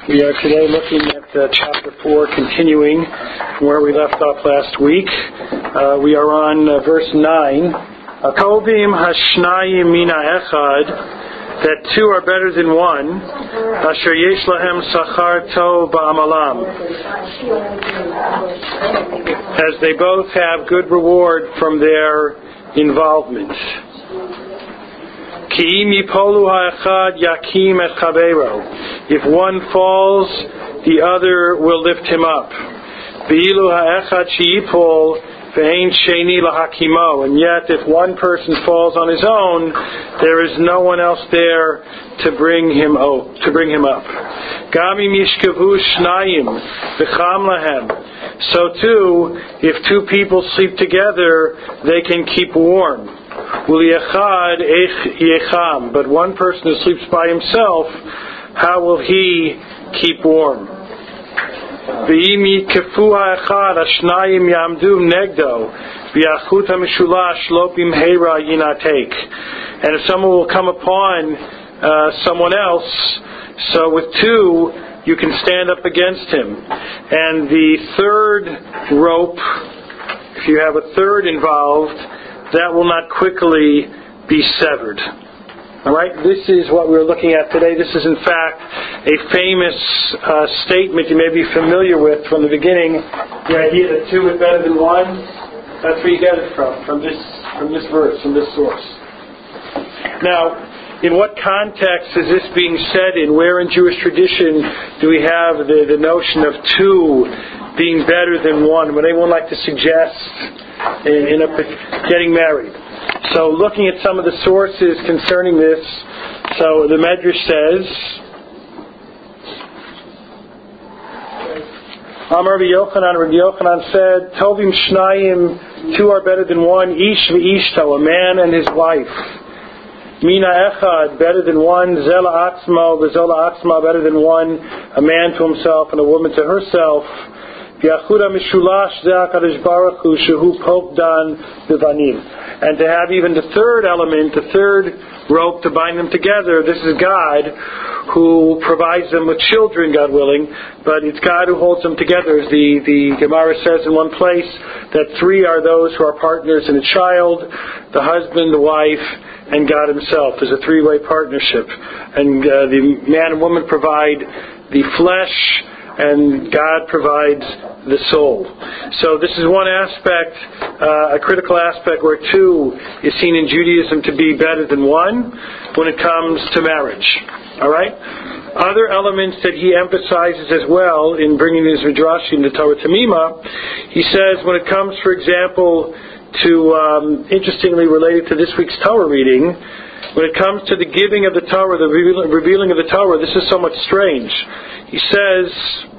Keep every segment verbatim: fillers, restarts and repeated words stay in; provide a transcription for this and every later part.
We are today looking at uh, chapter four, continuing from where we left off last week. Uh, we are on uh, verse nine. Tovim hashnayim mina echad, that two are better than one. Asher yesh lahem sachar tov ba'amalam, as they both have good reward from their involvement. Ki im yipolu ha'echad yakim et chavero. If one falls, the other will lift him up. V'ilu ha'echad she'yipol ve'ein sheni lahakimo. And yet, if one person falls on his own, there is no one else there to bring him up. To bring him up. Gam im yishkavu shnayim v'cham lahem. So too, if two people sleep together, they can keep warm. But one person who sleeps by himself, how will he keep warm? And if someone will come upon uh, someone else, so with two, you can stand up against him. And the third rope, if you have a third involved, that will not quickly be severed. Alright, this is what we're looking at today. This is in fact a famous uh, statement you may be familiar with from the beginning. The idea that two is better than one, that's where you get it from, from this, from this verse, from this source. Now, in what context is this being said in? Where in Jewish tradition do we have the, the notion of two being better than one? Would anyone like to suggest in, in a, getting married? So looking at some of the sources concerning this, so the Medrash says, Amar Rabbi Yochanan, Rabbi Yochanan said, Tovim Shnayim, two are better than one, Ish v'ishto, a man and his wife. Mina echad, better than one, Zela atzma, v'zola atzma, better than one, a man to himself and a woman to herself. Yachuda mishulash ze'akadosh baruch hu shehu pokdan bivanim. And to have even the third element, the third rope to bind them together, this is God who provides them with children, God willing, but it's God who holds them together. As the, the Gemara says in one place, that three are those who are partners in a child, the husband, the wife, and God himself. There's a three-way partnership. And uh, the man and woman provide the flesh, and God provides the soul. So this is one aspect, uh, a critical aspect where two is seen in Judaism to be better than one when it comes to marriage. Alright? Other elements that he emphasizes as well in bringing his Midrash in the Torah Tamima, he says when it comes, for example, to, um, interestingly related to this week's Torah reading, when it comes to the giving of the Torah, the revealing of the Torah, this is somewhat strange. He says,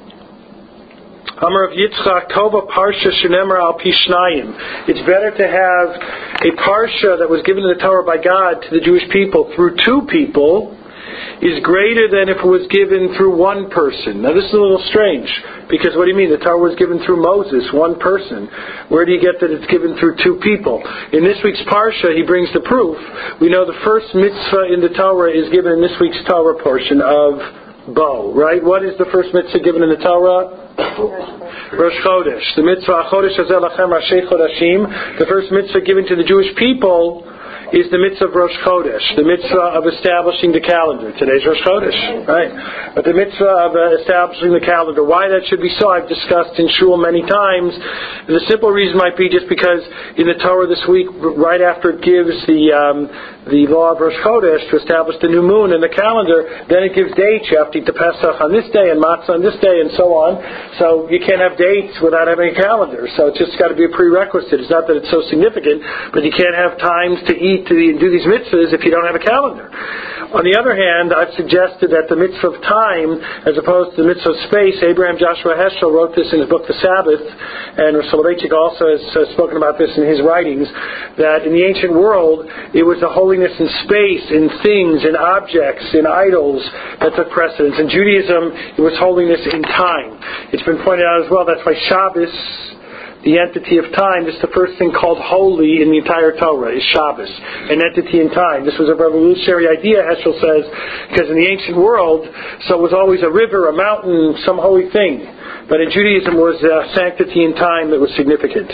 Amar of Yitzchak, Tova Parsha Shenemar al Pishnayim. It's better to have a Parsha that was given in the Torah by God to the Jewish people through two people is greater than if it was given through one person. Now this is a little strange, because what do you mean? The Torah was given through Moses, one person. Where do you get that it's given through two people? In this week's Parsha, he brings the proof. We know the first mitzvah in the Torah is given in this week's Torah portion of Bo, right? What is the first mitzvah given in the Torah? Rosh Chodesh. The mitzvah Chodesh Hazeh Lachem Rashi Chodashim. The first mitzvah given to the Jewish people is the mitzvah of Rosh Chodesh, the mitzvah of establishing the calendar. Today's Rosh Chodesh, right? But the mitzvah of uh, establishing the calendar. Why that should be so, I've discussed in shul many times. And the simple reason might be just because in the Torah this week, right after it gives the um, the law of Rosh Chodesh to establish the new moon in the calendar, then it gives dates. You have to eat the Pesach on this day and Matzah on this day and so on. So you can't have dates without having a calendar. So it's just got to be a prerequisite. It's not that it's so significant, but you can't have times to eat to do these mitzvahs if you don't have a calendar. On the other hand, I've suggested that the mitzvah of time, as opposed to the mitzvah of space, Abraham Joshua Heschel wrote this in his book, The Sabbath, and Rav Soloveitchik also has uh, spoken about this in his writings, that in the ancient world, it was the holiness in space, in things, in objects, in idols that took precedence. In Judaism, it was holiness in time. It's been pointed out as well, that's why Shabbos, the entity of time. This is the first thing called holy in the entire Torah, is Shabbos, an entity in time. This was a revolutionary idea, Heschel says, because in the ancient world, so it was always a river, a mountain, some holy thing. But in Judaism was uh, sanctity in time that was significant.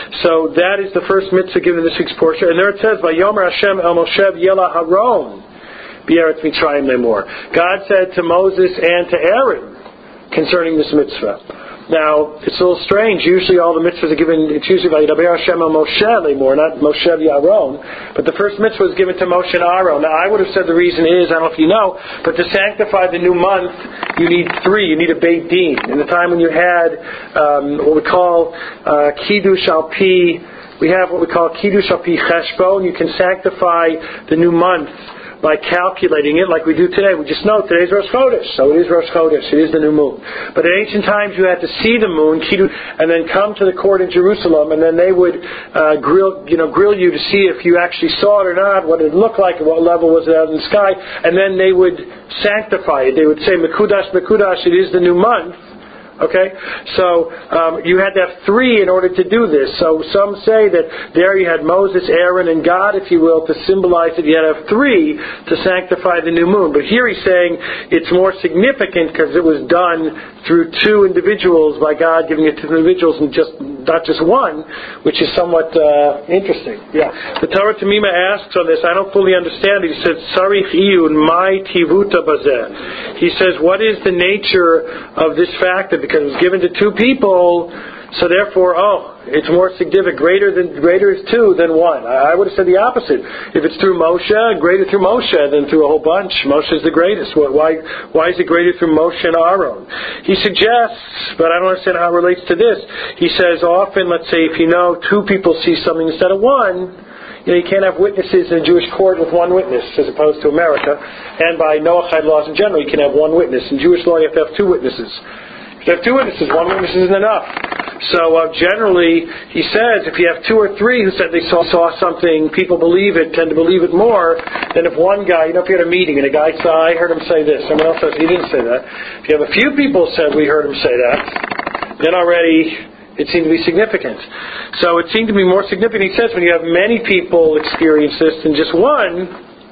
So that is the first mitzvah given in this week's portion. And there it says, Vayomer Hashem el Moshe Yela Haron B'Eretz Mitzrayim Lemor. God said to Moses and to Aaron concerning this mitzvah. Now, it's a little strange. Usually all the mitzvahs are given, it's usually Vayidaber Hashem el Moshe Lemor, not Moshe Aaron. But the first mitzvah was given to Moshe and Aaron. Now, I would have said the reason is, I don't know if you know, but to sanctify the new month, you need three. You need a Beit Din. In the time when you had um, what we call uh, Kiddush al Pi, we have what we call Kiddush al Pi Cheshbon. You can sanctify the new month by calculating it like we do today. We just know today's Rosh Chodesh, so it is Rosh Chodesh, it is the new moon. But in ancient times you had to see the moon, and then come to the court in Jerusalem, and then they would uh, grill, you know, grill you to see if you actually saw it or not, what it looked like, and what level was it out in the sky, and then they would sanctify it. They would say, Mekudash, Mekudash, it is the new month. Okay, so um, you had to have three in order to do this. So some say that there you had Moses, Aaron, and God, if you will, to symbolize that you had to have three to sanctify the new moon. But here he's saying it's more significant because it was done through two individuals by God giving it to individuals and just not just one, which is somewhat uh, interesting. Yeah. The Torah Tamima asks on this, I don't fully understand it. He says, Sarich iyun mai tivuta bazeh. He says, what is the nature of this fact that because it was given to two people, so therefore, oh, it's more significant, greater than greater is two than one. I, I would have said the opposite. If it's through Moshe, greater through Moshe than through a whole bunch. Moshe is the greatest. Why, why is it greater through Moshe and Aaron? He suggests, but I don't understand how it relates to this. He says often, let's say, if you know two people see something instead of one, you know, you can't have witnesses in a Jewish court with one witness, as opposed to America. And by Noahide laws in general, you can have one witness. In Jewish law, you have to have two witnesses. If you have two witnesses, one witness isn't enough. So uh, generally, he says, if you have two or three who said they saw, saw something, people believe it, tend to believe it more than if one guy, you know, if you had a meeting and a guy said, I heard him say this, someone else says he didn't say that. If you have a few people said we heard him say that, then already it seemed to be significant. So it seemed to be more significant, he says, when you have many people experience this than just one,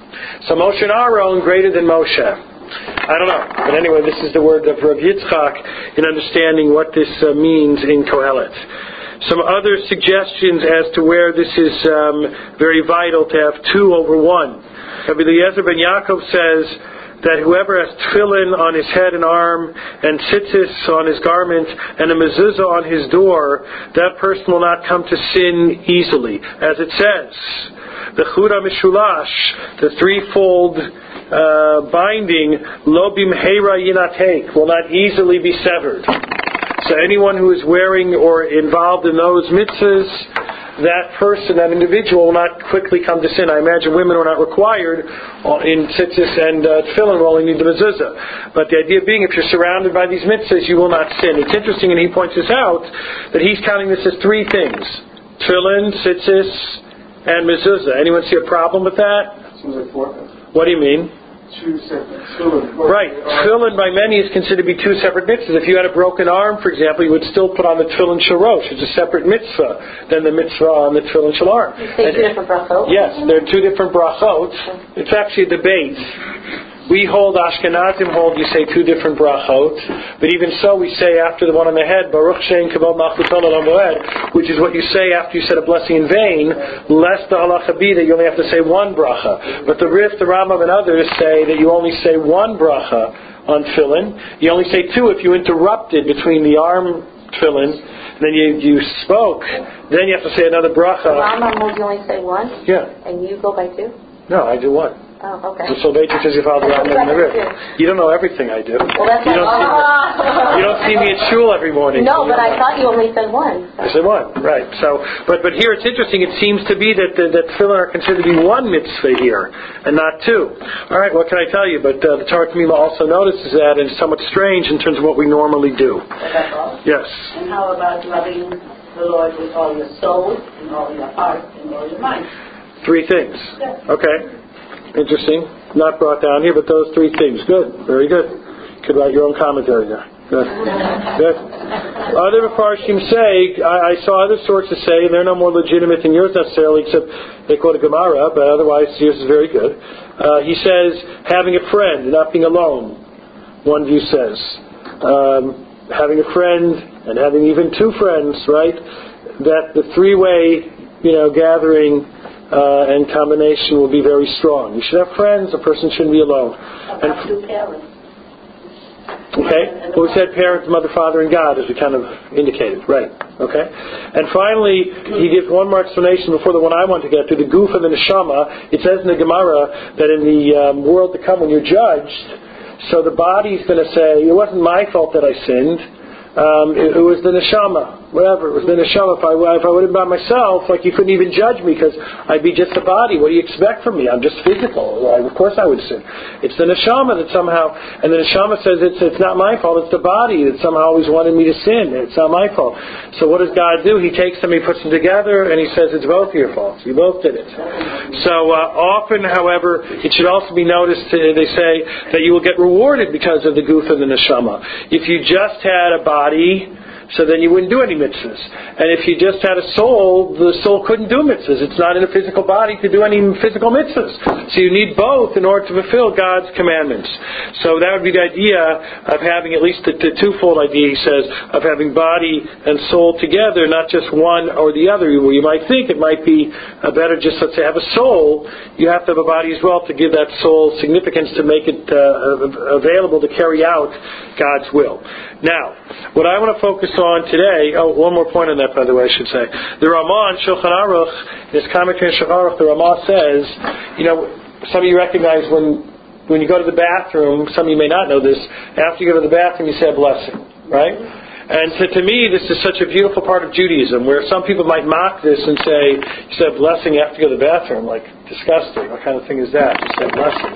so Moshe and Aaron greater than Moshe. I don't know. But anyway, this is the word of Rav Yitzchak in understanding what this uh, means in Kohelet. Some other suggestions as to where this is um, very vital to have two over one. Rabbi Eliezer ben Yaakov says that whoever has tefillin on his head and arm, and tzitzis on his garment, and a mezuzah on his door, that person will not come to sin easily. As it says, the chura mishulash, the threefold Uh, binding, lo bimheira yinatek, will not easily be severed. So anyone who is wearing or involved in those mitzvahs, that person, that individual, will not quickly come to sin. I imagine women are not required in tzitzis and uh, tefillin, will only need the mezuzah. But the idea being, if you're surrounded by these mitzvahs, you will not sin. It's interesting, and he points this out, that he's counting this as three things: tefillin, tzitzis, and mezuzah. Anyone see a problem with that? Seems like four. What do you mean? Two separate. Tefillin. Right. Tefillin by many is considered to be two separate mitzvahs. If you had a broken arm, for example, you would still put on the tefillin shalosh. It's a separate mitzvah than the mitzvah on the tefillin shel arm. You say two different brachot? Yes, there are two different brachot. It's actually a debate. We hold, Ashkenazim hold, you say two different brachot. But even so, we say after the one on the head, Baruch Shein Kavod Malchuton Olam Moed, which is what you say after you said a blessing in vain, lest the halacha be that you only have to say one bracha. But the Rif, the Rambam, and others say that you only say one bracha on tefillin. You only say two if you interrupted between the arm tefillin, and then you, you spoke, then you have to say another bracha. The Rambam will you only say one? Yeah. And you go by two? No, I do one. Oh, okay. So Solveig says you follow the Rambam and the Rif. You don't know everything I do. Well, that's you, don't like, see me, you don't see me at shul every morning. No, so but I know. thought you only said one. So. I said one, right. So, but but here it's interesting. It seems to be that the, that tefillin are considered to be one mitzvah here, and not two. All right, what can I tell you? But uh, the Torah Tamima also notices that, and it's somewhat strange in terms of what we normally do. That's all? Yes. And how about loving the Lord with all your soul, and all your heart, and all your mind? Three things. Yes. Okay. Interesting. Not brought down here, but those three things. Good. Very good. You could write your own commentary there. Good. Good. Other Mepharshim say, I, I saw other sources say, and they're no more legitimate than yours necessarily, except they quote a Gemara, but otherwise yours is very good. Uh, he says, having a friend, not being alone, one view says. Um, having a friend, and having even two friends, right? That the three-way, you know, gathering uh, and combination will be very strong. You should have friends, a person shouldn't be alone. And About two parents. Okay? Well, we said parents, mother, father, and God, as we kind of indicated. Right. Okay? And finally, he gives one more explanation before the one I want to get to, the goof and the neshama. It says in the Gemara that in the um, world to come, when you're judged, so the body's going to say, it wasn't my fault that I sinned. Um, it, it was the neshama, whatever. It was the neshama. If I, if I would have been by myself, like you couldn't even judge me because I'd be just a body. What do you expect from me? I'm just physical. I, of course I would sin. It's the neshama that somehow, and the neshama says it's it's not my fault. It's the body that somehow always wanted me to sin. It's not my fault. So what does God do? He takes them, he puts them together, and he says it's both your faults. You both did it. So uh, often, however, it should also be noticed, uh, they say, that you will get rewarded because of the goof and the neshama. If you just had a body, Body, so then you wouldn't do any mitzvahs. And if you just had a soul, the soul couldn't do mitzvahs. It's not in a physical body to do any physical mitzvahs. So you need both in order to fulfill God's commandments. So that would be the idea of having at least the, the twofold idea, he says, of having body and soul together, not just one or the other. Well, you might think it might be uh, better just, let's say, have a soul. You have to have a body as well to give that soul significance to make it uh, available to carry out God's will. Now, what I want to focus on today, oh, one more point on that, by the way, I should say. The Ramah in Shulchan Aruch, in his commentary on Shulchan Aruch, the Ramah says, you know, some of you recognize when when you go to the bathroom, some of you may not know this, after you go to the bathroom you say a blessing, right? And to, to me, this is such a beautiful part of Judaism, where some people might mock this and say, you say a blessing after you go to the bathroom, like, disgusting, what kind of thing is that? You say a blessing.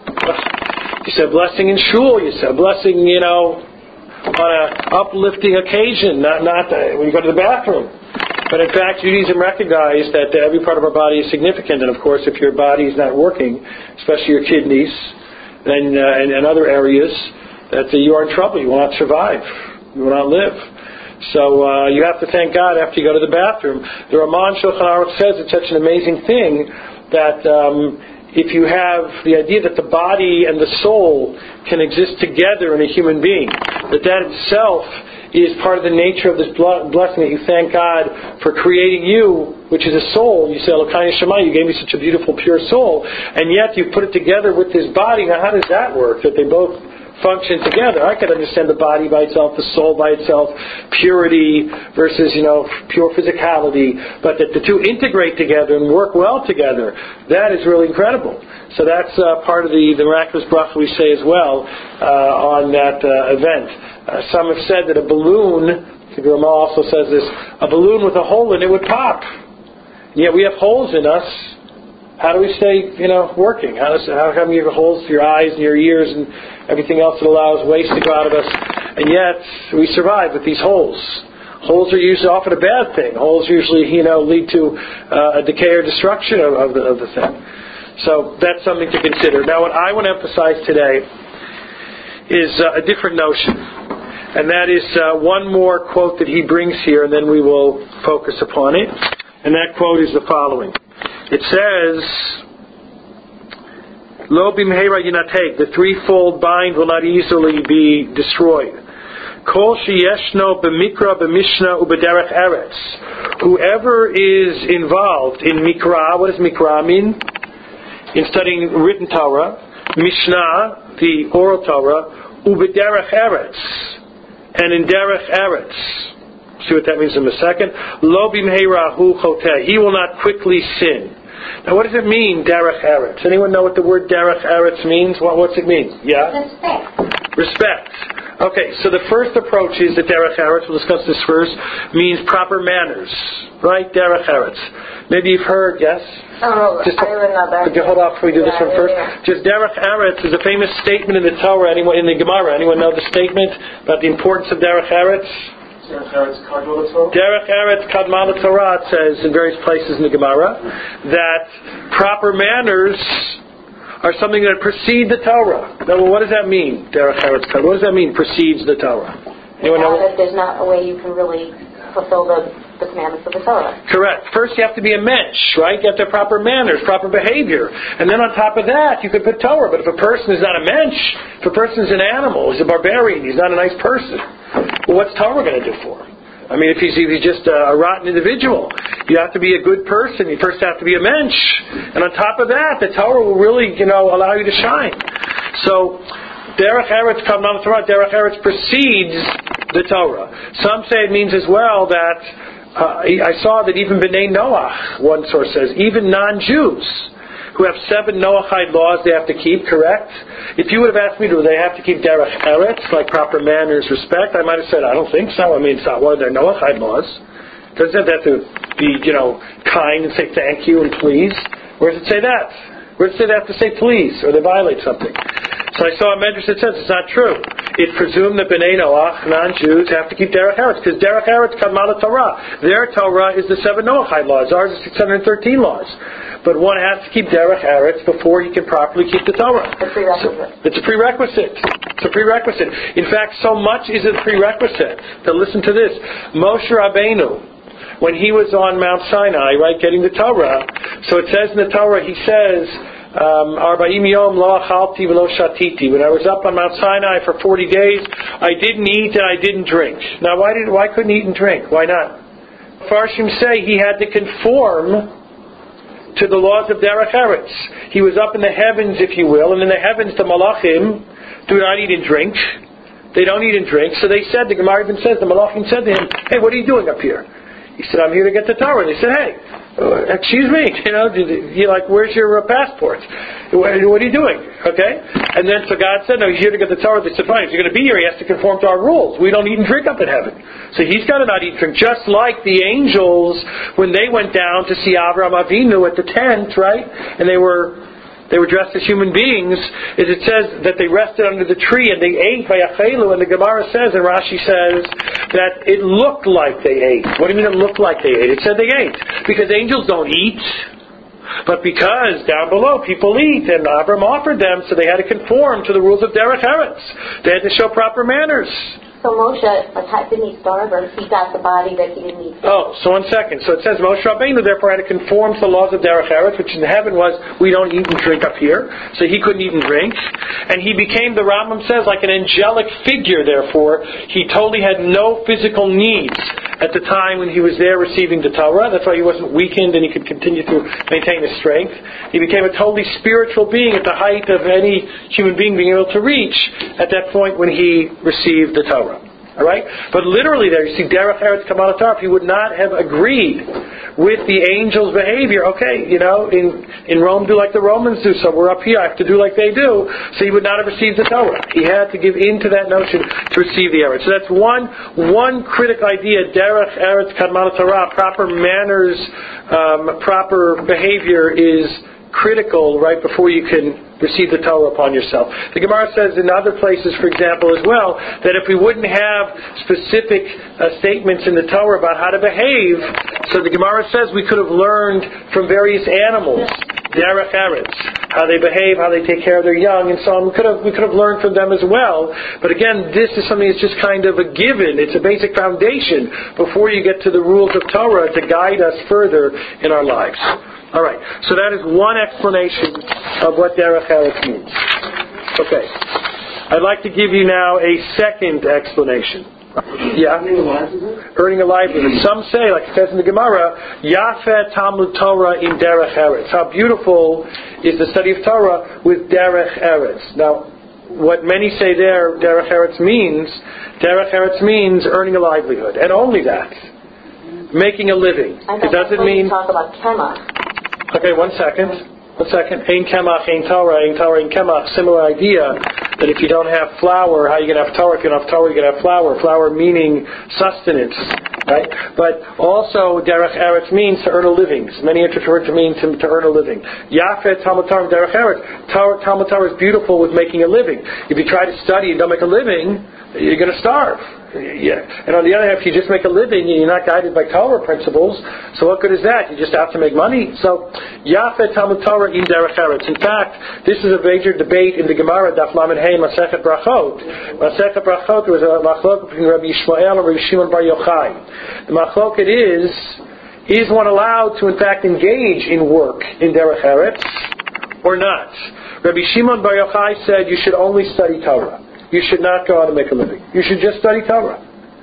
You say a blessing in shul, you say a blessing, you know, on an uplifting occasion, not not uh, when you go to the bathroom. But in fact, Judaism recognized that every part of our body is significant, and of course, if your body is not working, especially your kidneys and uh, and, and other areas, that uh, you are in trouble. You will not survive. You will not live. So uh, you have to thank God after you go to the bathroom. The Ramah Shulchan Aruch says it's such an amazing thing that Um, if you have the idea that the body and the soul can exist together in a human being, that that itself is part of the nature of this blessing, that you thank God for creating you, which is a soul. You say, Elokai Neshama, you gave me such a beautiful, pure soul, and yet you put it together with this body. Now, how does that work, that they both function together? I could understand the body by itself, the soul by itself, purity versus, you know, pure physicality, but that the two integrate together and work well together, that is really incredible. So that's uh, part of the, the miraculous bracha we say as well uh, on that uh, event. Uh, some have said that a balloon, the Ramah also says this, a balloon with a hole in it would pop. And yet we have holes in us. How do we stay, you know, working? How, does, how come you have holes to your eyes and your ears and everything else that allows waste to go out of us? And yet, we survive with these holes. Holes are usually often a bad thing. Holes usually, you know, lead to uh, a decay or destruction of, of, the, of the thing. So that's something to consider. Now, what I want to emphasize today is uh, a different notion. And that is uh, one more quote that he brings here, and then we will focus upon it. And that quote is the following. It says, Lo bimheira yinatek, the threefold bind will not easily be destroyed. Kol sheyeshno b'mikra b'mishna u'b'derech eretz. Whoever is involved in mikra, what does mikra mean? In studying written Torah, Mishnah, the oral Torah, u'b'derech eretz, and in derech eretz. See what that means in a second. Lo bimheira hu choteh. He will not quickly sin. Now, what does it mean, derech eretz? Anyone know what the word derech eretz means? What, what's it mean? Yeah? Respect. Respect. Okay, so the first approach is that derech eretz, we'll discuss this first, means proper manners. Right? Derech eretz. Maybe you've heard, yes? Oh, Just I would know that. Okay, hold off before we do yeah, this one first. Yeah. Just derech eretz is a famous statement in the Torah, anyone, in the Gemara. Anyone know the statement about the importance of derech eretz? Derech eretz kadma l'Torah, it says in various places in the Gemara, that proper manners are something that precede the Torah. Now, well, what does that mean? Derech Eretz. What does that mean? Precedes the Torah. Anyone know? That there's not a way you can really fulfill the, the commandments of the Torah. Correct. First, you have to be a mensch, right? You have to have proper manners, proper behavior, and then on top of that, you could put Torah. But if a person is not a mensch, if a person is an animal, he's a barbarian, he's not a nice person. Well, what's Torah going to do for him? I mean, if he's, if he's just a, a rotten individual, you have to be a good person. You first have to be a mensch. And on top of that, the Torah will really, you know, allow you to shine. So, Derech Eretz Kabbalat Torah, Derech Eretz precedes the Torah. Some say it means as well that, uh, I saw that even B'nai Noach, one source says, even non-Jews, who have seven Noachide laws they have to keep, correct? If you would have asked me, do they have to keep Derech Eretz, like proper manners, respect, I might have said, I don't think so. I mean, it's not one of their Noachide laws. Doesn't it have to be, you know, kind and say thank you and please? Where does it say that? Where does it say they have to say please, or they violate something? So I saw a medrash that says it's not true. It presumed that B'nai Noach, non-Jews, have to keep Derech Eretz, because Derech Eretz Kabbalat Torah. Their Torah is the seven Noachide laws. Ours is six hundred thirteen laws. But one has to keep Derech Eretz before he can properly keep the Torah. A prerequisite. So it's a prerequisite. It's a prerequisite. In fact, so much is it a prerequisite that, listen to this, Moshe Rabbeinu, when he was on Mount Sinai, right, getting the Torah, so it says in the Torah, he says, um, Arba'im yom lo achalti v'lo shatiti. When I was up on Mount Sinai for forty days, I didn't eat and I didn't drink. Now, why did why couldn't he eat and drink? Why not? Farshim say he had to conform to the laws of Derech Eretz. He was up in the heavens, if you will, and in the heavens the Malachim do not eat and drink. They don't eat and drink. So they said, the Gemara even says, the Malachim said to him, hey, what are you doing up here? He said, I'm here to get the Torah. They said, hey, uh, excuse me, you know, you're like, where's your uh, passport? What, what are you doing? Okay? And then so God said, no, he's here to get the Torah. They said, fine, if you're going to be here, he has to conform to our rules. We don't eat and drink up in heaven. So he's got to not eat and drink. Just like the angels, when they went down to see Avraham Avinu at the tent, right? And they were They were dressed as human beings, is it says that they rested under the tree and they ate by Achelu, and the Gemara says, and Rashi says, that it looked like they ate. What do you mean it looked like they ate? It said they ate. Because angels don't eat, but because down below people eat, and Abraham offered them, so they had to conform to the rules of Derech Eretz. They had to show proper manners. So Moshe, like, how didn't he starve, or he got the body that he didn't eat? Oh, so one second. So it says Moshe Rabbeinu therefore had to conform to the laws of Derech Eretz, which in heaven was, we don't eat and drink up here. So he couldn't eat and drink. And he became, the Rambam says, like an angelic figure, therefore. He totally had no physical needs at the time when he was there receiving the Torah. That's why he wasn't weakened and he could continue to maintain his strength. He became a totally spiritual being at the height of any human being being able to reach at that point when he received the Torah. Alright? But literally there, you see, Derech Eretz Kabbalat Torah, if he would not have agreed with the angel's behavior, okay, you know, in, in Rome do like the Romans do, so we're up here, I have to do like they do, so he would not have received the Torah. He had to give in to that notion to receive the Eretz. So that's one one critical idea, Derech Eretz Kabbalat Torah, proper manners, um, proper behavior is critical right before you can receive the Torah upon yourself. The Gemara says in other places, for example, as well, that if we wouldn't have specific uh, statements in the Torah about how to behave, so the Gemara says we could have learned from various animals, Derech Eretz, how they behave, how they take care of their young, and so on. We could have we could have learned from them as well. But again, this is something that's just kind of a given. It's a basic foundation before you get to the rules of Torah to guide us further in our lives. All right, so that is one explanation of what Derech Eretz means. Okay, I'd like to give you now a second explanation. Yeah, earning a livelihood. Some say, like it says in the Gemara, Yafet Talmud Torah in Derech Eretz. How beautiful is the study of Torah with Derech Eretz. Now, what many say there, Derech Eretz means, Derech Eretz means earning a livelihood, and only that, making a living. It doesn't mean. Talk about Kemach. Okay, one second. One second. Ein Kemach, Ein Torah, Ein Torah, Ein Kemach. Similar idea that if you don't have flour, how are you going to have Torah? If you don't have Torah, you're going to have flour. Flour meaning sustenance, right? But also, Derech Eretz means to earn a living. Many interpret it to mean to, to earn a living. Yafet Talmud Torah Derech Eretz. Talmud Torah is beautiful with making a living. If you try to study and don't make a living, you're going to starve. Yeah. And on the other hand, if you just make a living and you're not guided by Torah principles, so what good is that? You just have to make money. So, Yafet Talmud Torah in Derech Eretz. In fact, this is a major debate in the Gemara, Daf Lamed Hey, Masechet Brachot. Masechet Brachot, there was a machlok between Rabbi Yishmael and Rabbi Shimon Bar Yochai. The machloket is, is one allowed to in fact engage in work in Derech Eretz or not? Rabbi Shimon Bar Yochai said you should only study Torah. You should not go out and make a living. You should just study Torah.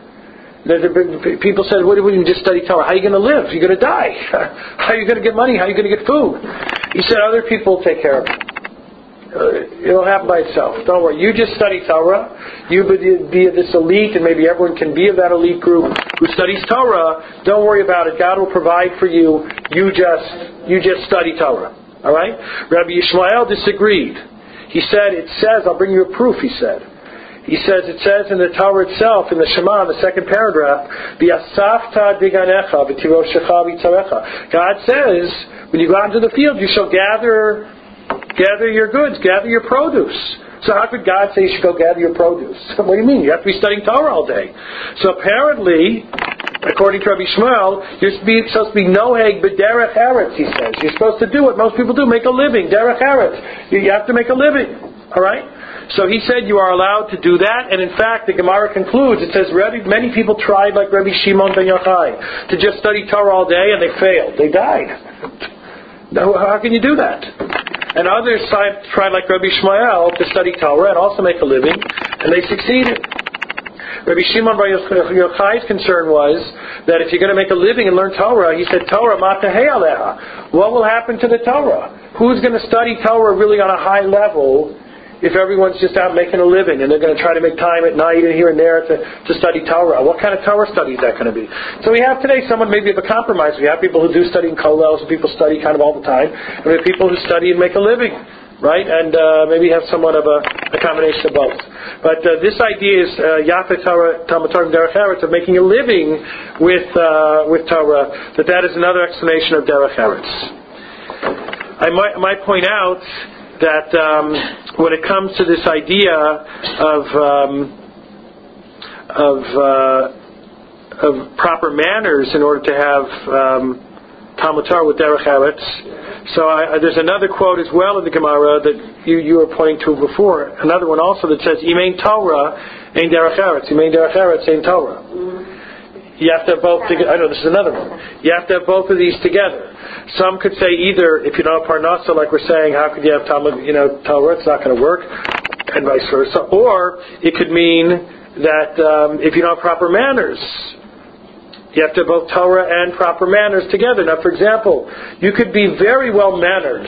People said, what do you just study Torah? How are you going to live? You're going to die. How are you going to get money? How are you going to get food? He said, other people take care of it. Uh, it'll happen by itself. Don't worry. You just study Torah. You be, be this elite, and maybe everyone can be of that elite group who studies Torah. Don't worry about it. God will provide for you. You just, you just study Torah. All right? Rabbi Yishmael disagreed. He said, it says, I'll bring you a proof, he said. He says, it says in the Torah itself, in the Shema, in the second paragraph, V'asafta diganecha v'tiroshecha v'tzarecha. God says, when you go out into the field, you shall gather, gather your goods, gather your produce. So how could God say you should go gather your produce? What do you mean? You have to be studying Torah all day. So apparently, according to Rabbi Shmuel, you're supposed to be noheg b'derech eretz, he says. You're supposed to do what most people do, make a living, derech eretz. You have to make a living. All right? So he said you are allowed to do that, and in fact the Gemara concludes, it says many people tried like Rabbi Shimon ben Yochai to just study Torah all day and they failed. They died. Now, how can you do that? And others tried, tried like Rabbi Shmuel to study Torah and also make a living, and they succeeded. Rabbi Shimon bar Yochai's concern was that if you're going to make a living and learn Torah, he said, Torah matahei aleha. What will happen to the Torah? Who's going to study Torah really on a high level if everyone's just out making a living and they're going to try to make time at night and here and there to, to study Torah? What kind of Torah study is that going to be? So we have today someone maybe of a compromise. We have people who do study in kollels and people study kind of all the time. And we have people who study and make a living, right? And uh, maybe have somewhat of a, a combination of both. But uh, this idea is Yafet Torah, Talmud Torah Derech Eretz, of making a living with uh, with Torah, that that is another explanation of Derech Eretz. I might, might point out that um, when it comes to this idea of um, of uh, of proper manners in order to have um, Talmud Torah with Derech Eretz, so I, there's another quote as well in the Gemara that you, you were pointing to before. Another one also that says, "Imein Torah ein Derech Eretz, Imein Derech Eretz ein Torah." You have to have both together. I know this is another one. You have to have both of these together. Some could say either, if you don't have Parnasa, like we're saying, how could you have Talmud, you know, Torah? It's not going to work, and vice versa. Or it could mean that um, if you don't have proper manners, you have to have both Torah and proper manners together. Now, for example, you could be very well mannered,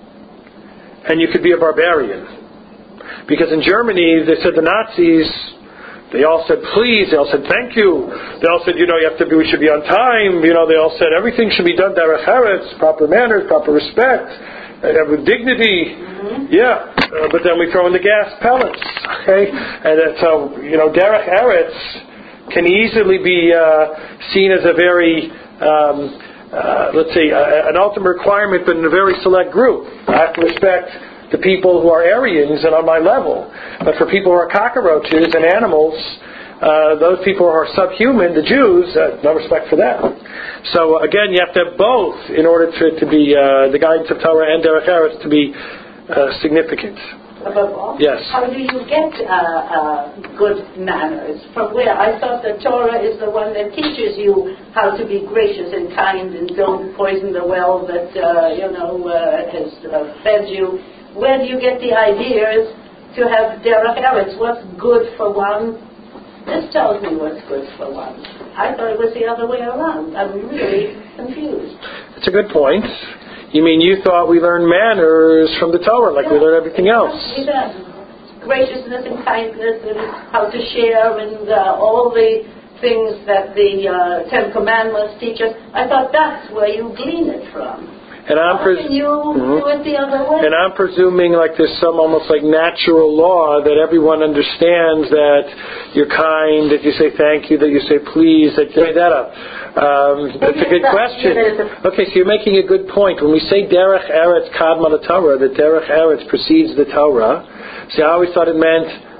and you could be a barbarian, because in Germany they said the Nazis. They all said please, they all said thank you, they all said, you know, you have to be, we should be on time, you know, they all said everything should be done derech eretz, proper manners, proper respect, uh, with dignity, mm-hmm. yeah, uh, but then we throw in the gas pellets, okay, and uh, so, you know, derech eretz can easily be uh, seen as a very, um, uh, let's say, uh, an ultimate requirement, but in a very select group. I have to respect the people who are Aryans and on my level. But for people who are cockroaches and animals, uh, those people who are subhuman, the Jews, uh, no respect for them. So again, you have to have both in order for it to be, uh, the guidance of Torah and Derech Eretz to be uh, significant. Above all, yes. How do you get uh, uh, good manners? From where? I thought that Torah is the one that teaches you how to be gracious and kind and don't poison the well that, uh, you know, uh, has uh, fed you. Where do you get the ideas to have Derech Eretz? What's good for one? This tells me what's good for one. I thought it was the other way around. I'm really confused. It's a good point. You mean you thought we learned manners from the Torah like yeah, we learn everything else? Exactly. Graciousness and kindness and how to share and uh, all the things that the uh, Ten Commandments teach us. I thought that's where you glean it from. And I'm, pres- How can you mm-hmm. do it the other way? and I'm presuming like there's some almost like natural law that everyone understands that you're kind, that you say thank you, that you say please, that you say that up. Um, that's a good question. Okay, so you're making a good point. When we say Derech Eretz Kadma LaTorah, that Derech Eretz precedes the Torah, see, I always thought it meant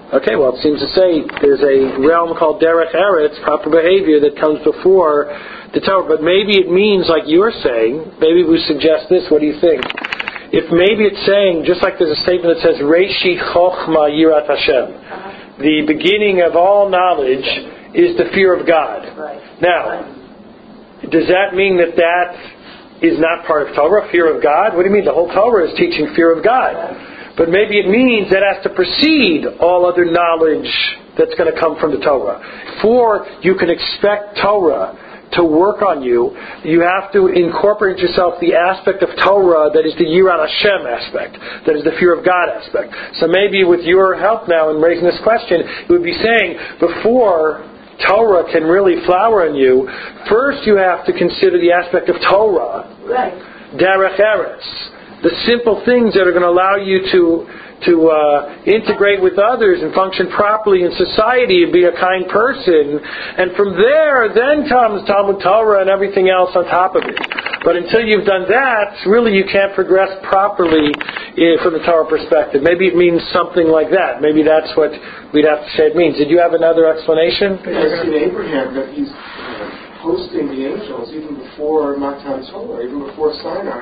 Okay, well, it seems to say there's a realm called Derech Eretz, proper behavior, that comes before the Torah. But maybe it means, like you're saying, maybe we suggest this. What do you think? If maybe it's saying, just like there's a statement that says, Reishi Chochma Yirat Hashem. Uh-huh. The beginning of all knowledge is the fear of God. Right. Now, right. does that mean that that is not part of Torah, fear of God? What do you mean? The whole Torah is teaching fear of God. But maybe it means that has to precede all other knowledge that's going to come from the Torah. For you can expect Torah to work on you, you have to incorporate yourself the aspect of Torah that is the Yirat Hashem aspect, that is the fear of God aspect. So maybe with your help now in raising this question, it would be saying, before Torah can really flower in you, first you have to consider the aspect of Torah, right. Derech Eretz, the simple things that are going to allow you to to uh, integrate with others and function properly in society and be a kind person. And from there, then comes Talmud Torah and everything else on top of it. But until you've done that, really you can't progress properly uh, from the Torah perspective. Maybe it means something like that. Maybe that's what we'd have to say it means. Did you have another explanation? I see in Abraham that he's uh, hosting the angels even before Matan Torah, even before Sinai.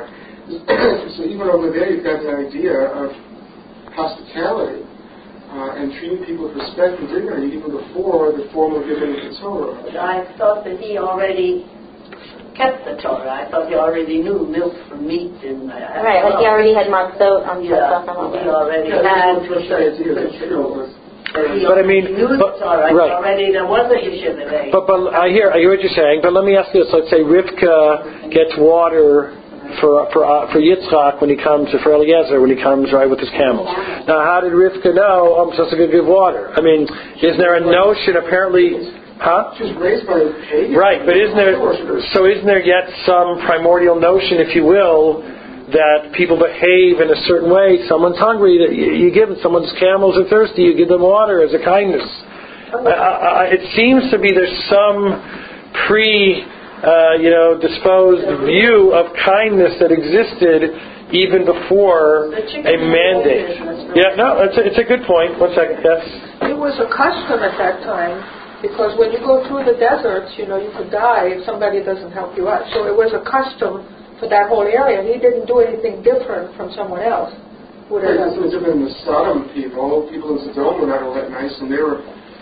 So even over there you've got the idea of hospitality uh, and treating people with respect and dignity even before the formal giving of the Torah. I thought that he already kept the Torah. I thought he already knew milk from meat. And, uh, right, like he already had matzot on yeah, Pesach. He already yeah, had. That's the idea that, you know, was, But, but I mean, knew but, the Torah. right. Already there was a Yishuv. But, but I hear I hear what you're saying. But let me ask you this: let's say Rivka gets water for for uh, for Yitzchak when he comes, or for Eliezer when he comes, right, with his camels. Now, how did Rivka know? Oh, I'm supposed to give water. I mean, isn't there a notion? Apparently, huh? She was raised by pagans. Right, but isn't there? So isn't there yet some primordial notion, if you will, that people behave in a certain way? Someone's hungry, that you give them. Someone's camels are thirsty, you give them water as a kindness. I, I, it seems to be there's some pre. Uh, you know, disposed view of kindness that existed even before a mandate. Yeah, no, it's a, it's a good point. One second, yes? It was a custom at that time, because when you go through the deserts, you know, you could die if somebody doesn't help you out. So it was a custom for that whole area. He didn't do anything different from someone else. Would it was different than the Sodom people. People in Sodom were not all that nice, and they were...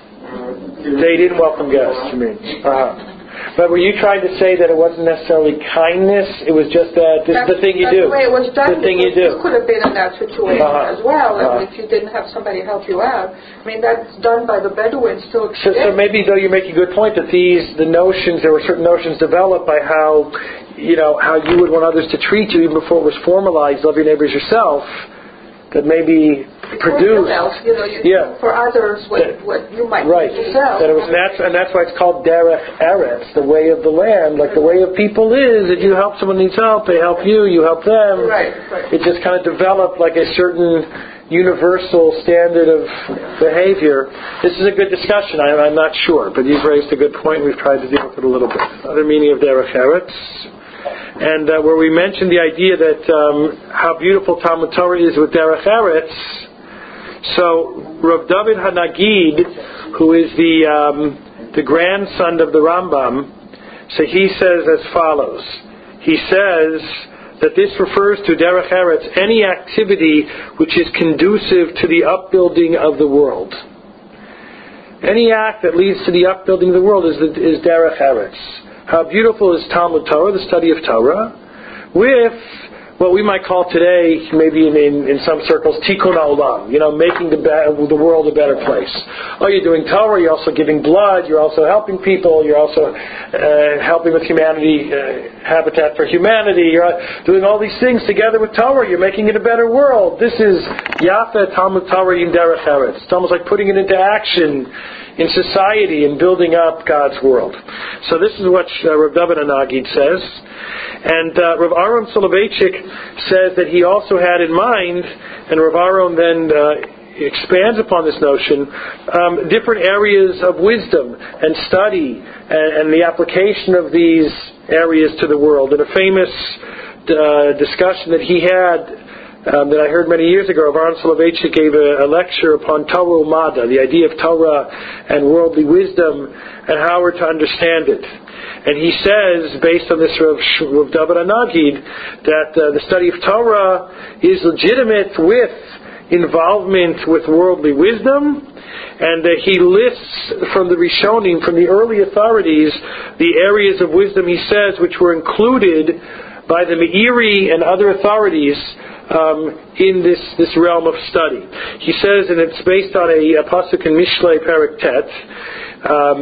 Uh, they didn't welcome guests, you mean? Uh-huh. But were you trying to say that it wasn't necessarily kindness? It was just that this that's, is the thing you that's do. The way it was done. The thing you do. You could have been in that situation uh-huh. as well, uh-huh. if you didn't have somebody help you out. I mean, that's done by the Bedouins still so, so maybe, though, you make a good point that these the notions there were certain notions developed by how you know how you would want others to treat you even before it was formalized. Love your neighbors yourself. That maybe produce, else, you know, you yeah, for others what, that, what you might right. do yourself. That it was natural, and that's why it's called Derech Eretz, the way of the land. Like the way of people is that you help someone needs help, they help you, you help them. Right, right. It just kind of developed like a certain universal standard of behavior. This is a good discussion. I, I'm not sure, but you've raised a good point. We've tried to deal with it a little bit. Other meaning of Derech Eretz. And uh, where we mentioned the idea that um, how beautiful Talmud Torah is with Derech Eretz, so Rav David HaNagid, who is the um, the grandson of the Rambam, so he says as follows. He says that this refers to Derech Eretz, any activity which is conducive to the upbuilding of the world. Any act that leads to the upbuilding of the world is, the, is Derech Eretz. How beautiful is Talmud Torah, the study of Torah, with what we might call today, maybe in, in, in some circles, tikkun ha'olam, you know, making the, be- the world a better place. Oh, you're doing Torah, you're also giving blood, you're also helping people, you're also uh, helping with humanity, uh, Habitat for Humanity, you're doing all these things together with Torah, you're making it a better world. This is Yafa Talmud Torah in Derech Eretz. It's almost like putting it into action in society and building up God's world. So this is what uh, Rav David HaNagid says. And uh, Rav Aaron Soloveitchik says that he also had in mind, and Rav Aaron then uh, expands upon this notion, um, different areas of wisdom and study and, and the application of these areas to the world. In a famous uh, discussion that he had um, that I heard many years ago. Rav Aaron Soloveitchik gave a, a lecture upon Torah Umada, the idea of Torah and worldly wisdom and how we're to understand it. And he says, based on this Rav, Rav David Anagid, that uh, the study of Torah is legitimate with involvement with worldly wisdom, and uh, he lists from the Rishonim, from the early authorities, the areas of wisdom, he says, which were included by the Meiri and other authorities um, in this, this realm of study. He says, and it's based on a, a pasuk in Mishlei Perek Tet, um,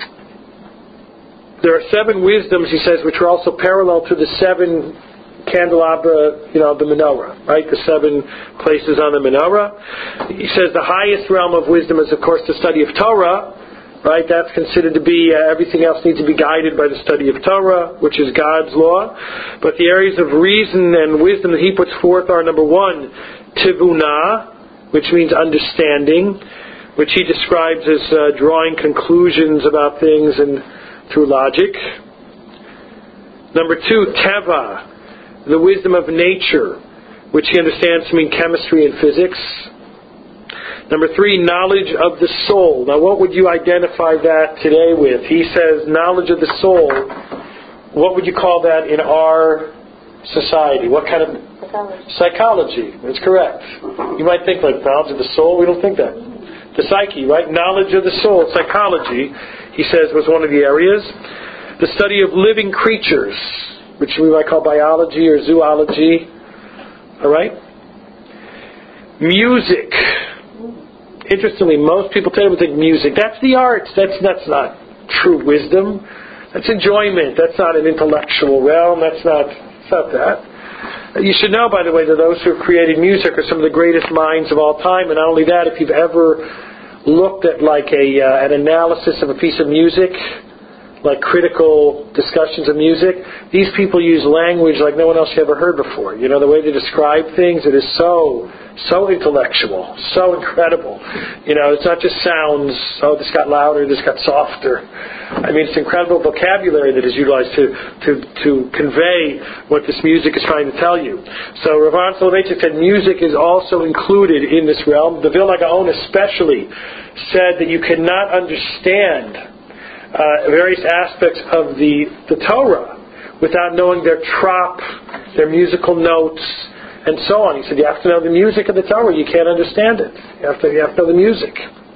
there are seven wisdoms, he says, which are also parallel to the seven candelabra, you know, the menorah, right? The seven places on the menorah. He says the highest realm of wisdom is, of course, the study of Torah, right? That's considered to be, uh, everything else needs to be guided by the study of Torah, which is God's law. But the areas of reason and wisdom that he puts forth are, number one, tivuna, which means understanding, which he describes as uh, drawing conclusions about things and through logic. Number two, teva, the wisdom of nature, which he understands to mean chemistry and physics. Number three, knowledge of the soul. Now, what would you identify that today with? He says knowledge of the soul. What would you call that in our society? What kind of Psychology. Psychology. That's correct. You might think like knowledge of the soul. We don't think that. The psyche, right? Knowledge of the soul, psychology, he says, was one of the areas. The study of living creatures, which we might call biology or zoology. All right? Music. Interestingly, most people today would think music. That's the arts. That's that's not true wisdom. That's enjoyment. That's not an intellectual realm. That's not, that's not that. You should know, by the way, that those who have created music are some of the greatest minds of all time. And not only that, if you've ever looked at like a uh, an analysis of a piece of music, like critical discussions of music, these people use language like no one else you ever heard before. You know, the way they describe things, it is so, so intellectual, so incredible. You know, it's not just sounds, oh, this got louder, this got softer. I mean, it's incredible vocabulary that is utilized to, to, to convey what this music is trying to tell you. So Rav Aaron Soloveitchik said music is also included in this realm. The Vilna Gaon especially said that you cannot understand Uh, various aspects of the, the Torah without knowing their trop, their musical notes, and so on. He said you have to know the music of the Torah. You can't understand it. You have to, you have to know the music.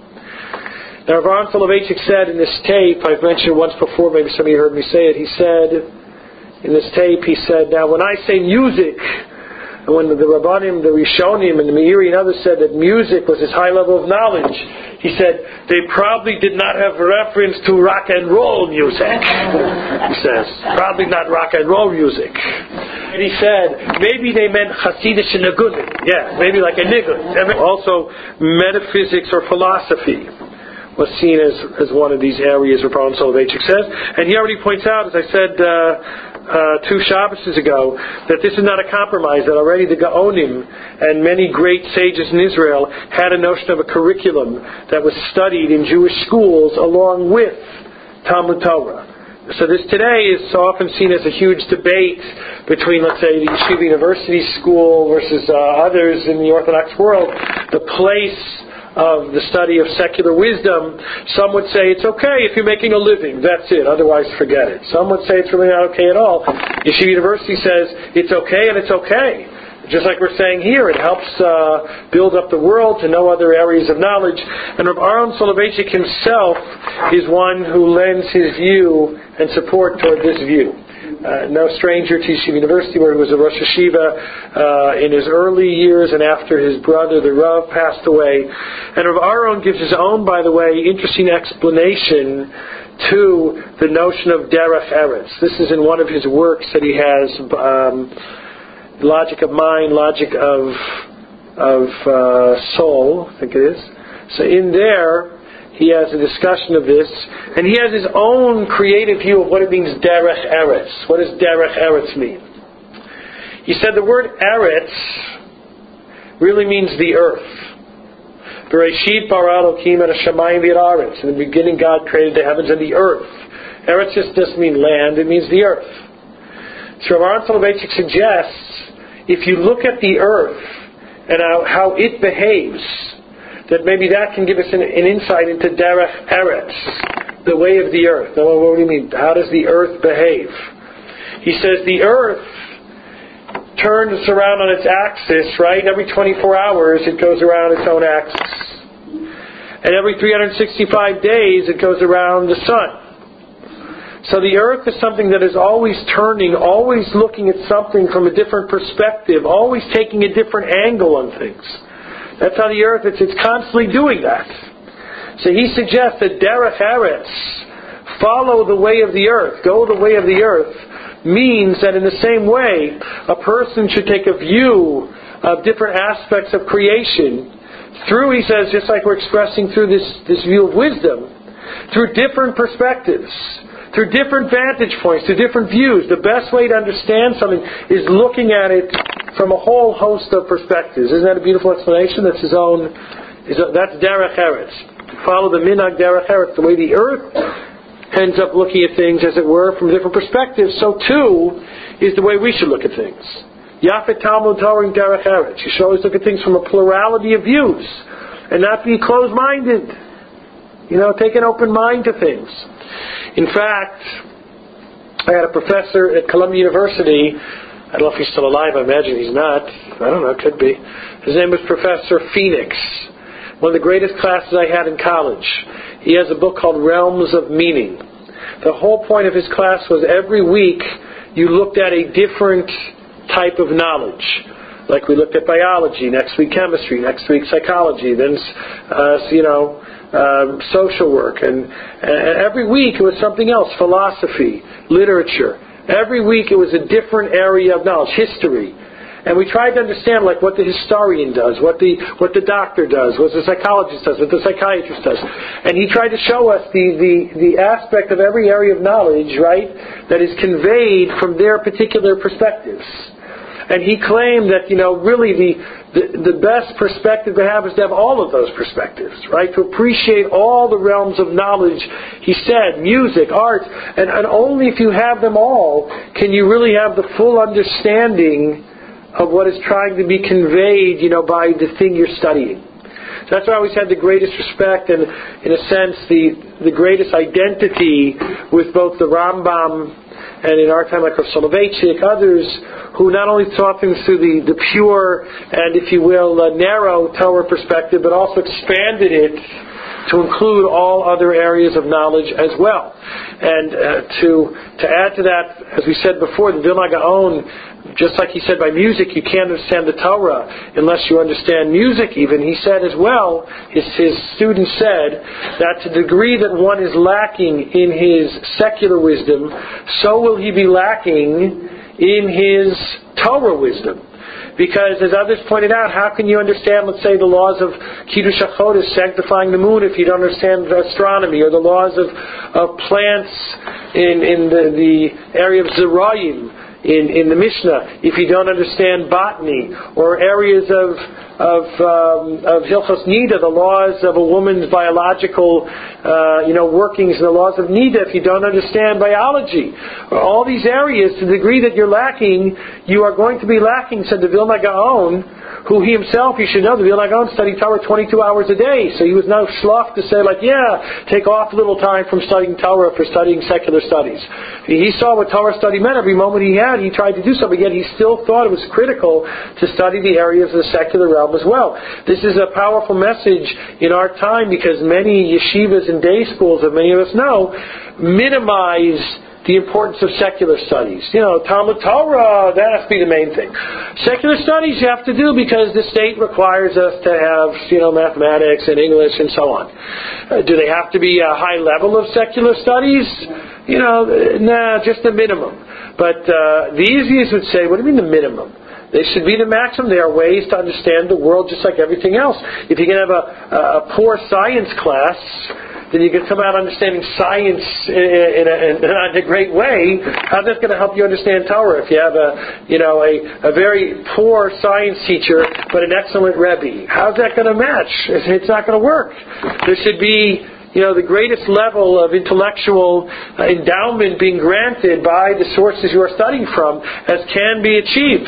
Now, Rav Aaron Soloveitchik said in this tape, I've mentioned it once before, maybe some of you heard me say it, he said, in this tape, he said, now when I say music, and when the Rabbanim, the Rishonim, and the Meiri and others said that music was his high level of knowledge, he said, they probably did not have reference to rock and roll music. He says, probably not rock and roll music. And he said, maybe they meant Hasidic Nagunim. Yeah, maybe like a nigun. Also, metaphysics or philosophy was seen as, as one of these areas where Rav Aaron Soloveitchik says. And he already points out, as I said uh, uh, two Shabbases ago, that this is not a compromise, that already the Gaonim and many great sages in Israel had a notion of a curriculum that was studied in Jewish schools along with Talmud Torah. So this today is often seen as a huge debate between, let's say, the Yeshiva University School versus uh, others in the Orthodox world. The place of the study of secular wisdom, some would say it's okay if you're making a living, that's it, otherwise forget it. Some would say it's really not okay at all. Yeshiva University says it's okay and it's okay. Just like we're saying here, it helps uh, build up the world to know other areas of knowledge. And Rav Aaron Soloveitchik himself is one who lends his view and support toward this view. Uh, no stranger to Yeshiva University, where he was a Rosh Hashiva uh, in his early years and after his brother, the Rav, passed away. And Rav Aaron gives his own, by the way, interesting explanation to the notion of Derech Eretz. This is in one of his works that he has, um, Logic of Mind, Logic of, of uh, Soul, I think it is. So in there, he has a discussion of this, and he has his own creative view of what it means, Derech Eretz. What does Derech Eretz mean? He said the word Eretz really means the earth. Bereshit bara Elokim et hashamayim v'aretz. In the beginning, God created the heavens and the earth. Eretz just doesn't mean land; it means the earth. So Rav Aaron Soloveitchik suggests if you look at the earth and how, how it behaves, that maybe that can give us an, an insight into derech eretz, the way of the earth. Now, what do you mean? How does the earth behave? He says the earth turns around on its axis, right? Every twenty-four hours it goes around its own axis. And every three hundred sixty-five days it goes around the sun. So the earth is something that is always turning, always looking at something from a different perspective, always taking a different angle on things. That's how the earth, it's, it's constantly doing that. So he suggests that derech eretz, follow the way of the earth, go the way of the earth, means that in the same way, a person should take a view of different aspects of creation through, he says, just like we're expressing through this, this view of wisdom, through different perspectives, through different vantage points, through different views. The best way to understand something is looking at it from a whole host of perspectives. Isn't that a beautiful explanation? That's his own, his, that's derech eretz. Follow the minhag derech eretz, the way the earth ends up looking at things, as it were, from different perspectives. So too is the way we should look at things. Yafet Talmud Torah derech eretz. You should always look at things from a plurality of views and not be closed-minded. You know, take an open mind to things. In fact, I had a professor at Columbia University. I don't know if he's still alive. I imagine he's not. I don't know. Could be. His name was Professor Phoenix. One of the greatest classes I had in college. He has a book called Realms of Meaning. The whole point of his class was every week you looked at a different type of knowledge. Like we looked at biology, next week chemistry, next week psychology, then, uh, you know, Um, social work, and, and every week it was something else, philosophy, literature. Every week it was a different area of knowledge, history. And we tried to understand like what the historian does, what the what the doctor does, what the psychologist does, what the psychiatrist does. And he tried to show us the, the, the aspect of every area of knowledge, right, that is conveyed from their particular perspectives. And he claimed that, you know, really the, the the best perspective to have is to have all of those perspectives, right? To appreciate all the realms of knowledge, he said, music, art, and, and only if you have them all can you really have the full understanding of what is trying to be conveyed, you know, by the thing you're studying. So that's why I always had the greatest respect and, in a sense, the, the greatest identity with both the Rambam and in our time like Rav Soloveitchik, others who not only taught things through the, the pure and, if you will, uh, narrow Torah perspective, but also expanded it to include all other areas of knowledge as well. And uh, to to add to that, as we said before, the Vilna Gaon, just like he said by music, you can't understand the Torah unless you understand music even. He said as well, his, his students said, that to the degree that one is lacking in his secular wisdom, so will he be lacking in his Torah wisdom. Because, as others pointed out, how can you understand, let's say, the laws of Kiddush HaChodesh, sanctifying the moon, if you don't understand astronomy, or the laws of, of plants in, in the, the area of Zerayim, in, in the Mishnah, if you don't understand botany, or areas of of um, of Hilchos Nida, the laws of a woman's biological, uh, you know, workings, and the laws of Nida, if you don't understand biology, all these areas, to the degree that you're lacking, you are going to be lacking, said the Vilna Gaon, who he himself, you should know, the Vilna Gaon studied Torah twenty-two hours a day, so he was no schlock to say, like, yeah, take off a little time from studying Torah for studying secular studies. He saw what Torah study meant. Every moment he had, he tried to do something, yet he still thought it was critical to study the areas of the secular realm as well. This is a powerful message in our time, because many yeshivas and day schools, as many of us know, minimize the importance of secular studies. You know, Talmud Torah, that has to be the main thing. Secular studies you have to do because the state requires us to have, you know, mathematics and English and so on. Uh, do they have to be a high level of secular studies? You know, nah, just the minimum. But uh, the easiest would say, what do you mean the minimum? They should be the maximum. There are ways to understand the world just like everything else. If you can have a, a poor science class, then you can come out understanding science in a, in a, in a great way. How's that going to help you understand Torah? If you have a, you know, a, a very poor science teacher but an excellent Rebbe, how's that going to match? It's not going to work. There should be, you know, the greatest level of intellectual uh, endowment being granted by the sources you are studying from as can be achieved.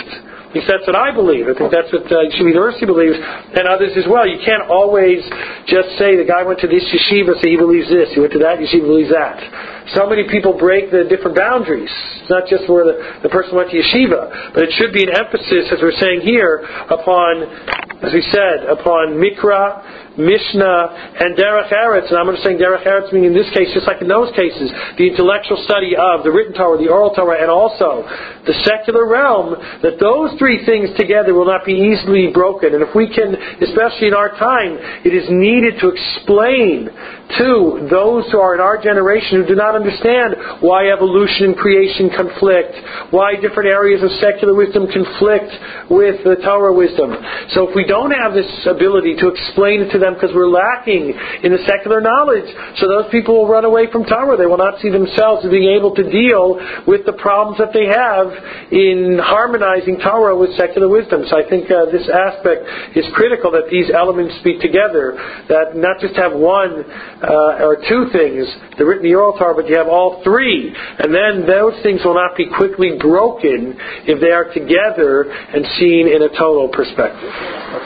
At least that's what I believe. I think that's what uh, Yeshiva University believes, and others as well. You can't always just say the guy went to this yeshiva, so he believes this. He went to that yeshiva, believes that. So many people break the different boundaries. It's not just where the, the person went to yeshiva, but it should be an emphasis, as we're saying here, upon, as we said, upon Mikra, Mishnah, and Derech Eretz. And I'm just saying Derech Eretz meaning in this case, just like in those cases, the intellectual study of the written Torah, the oral Torah, and also the secular realm, that those three things together will not be easily broken. And if we can, especially in our time, it is needed to explain to those who are in our generation who do not understand why evolution and creation conflict, why different areas of secular wisdom conflict with the Torah wisdom. So if we don't have this ability to explain it to them because we're lacking in the secular knowledge, so those people will run away from Torah. They will not see themselves as being able to deal with the problems that they have in harmonizing Torah with secular wisdom. So I think uh, this aspect is critical, that these elements be together, that not just have one Uh, or two things, the written, the oral Torah, but you have all three. And then those things will not be quickly broken if they are together and seen in a total perspective.